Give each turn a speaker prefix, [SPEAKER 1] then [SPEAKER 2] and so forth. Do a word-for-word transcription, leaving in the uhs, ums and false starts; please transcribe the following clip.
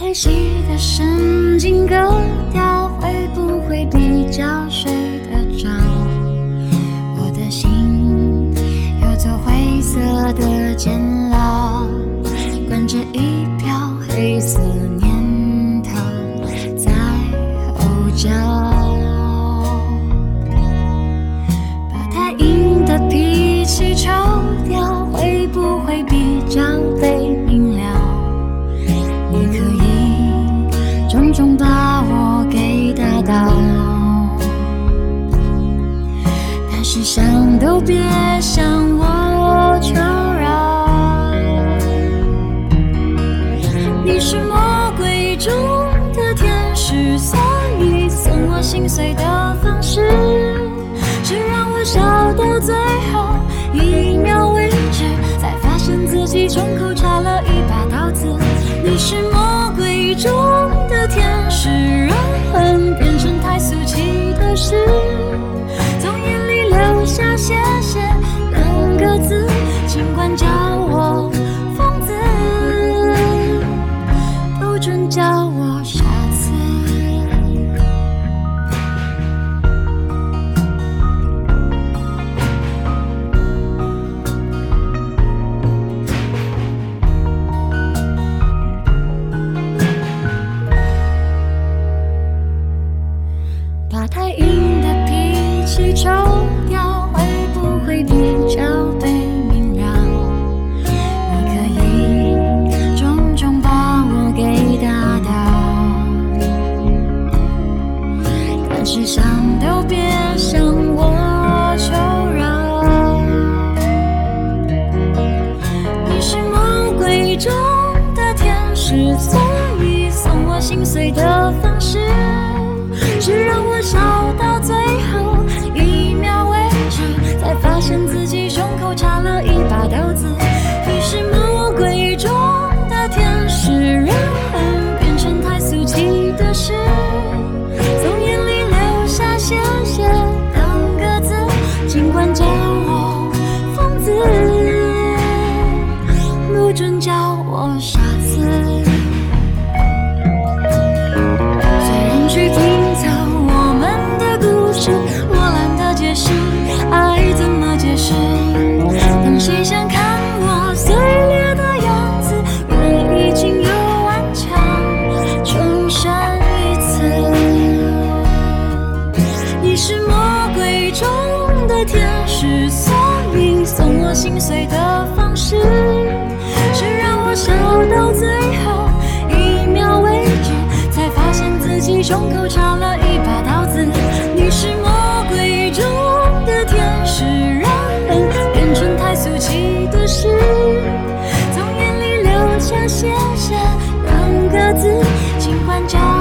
[SPEAKER 1] 会洗的神经割掉，会不会比较睡得着？我的心有座灰色的监牢，关着一瓢黑色念头在吼叫。把太硬的脾气抽掉，会不会比较被明了？你可以重重把我给打倒，但是想都别向我求饶。你是魔鬼中的天使，所以送我心碎的方式是让我笑到最后一秒为止，才发现自己胸口插了一把刀子。你是魔鬼中的天使，让恨变成太俗气的事，从眼里流下谢谢两个字，尽管叫我疯子，不准叫我傻子。把太硬的脾气抽掉，会不会比较被明了？你可以重重把我给打倒，但是想都别向我求饶。你是魔鬼中的天使，所以送我心碎的方式是让我笑到最后一秒为止，才发现自己胸口插了一把刀子。你是魔鬼中的天使，让恨变成太俗气的事，从眼里流下谢谢两个字，尽管叫我疯子，不准叫我傻子。去拼凑我们的故事，我懒得解释爱怎么解释。当谁想看我碎裂的样子，我已经又顽强重生一次。你是魔鬼中的天使，所以送我心碎的方式是让我笑到最后一秒为止，才发现自己胸口插了一把刀子。你是魔鬼中的天使，让恨变成太俗气的事，从眼里流下谢谢两个字，尽管叫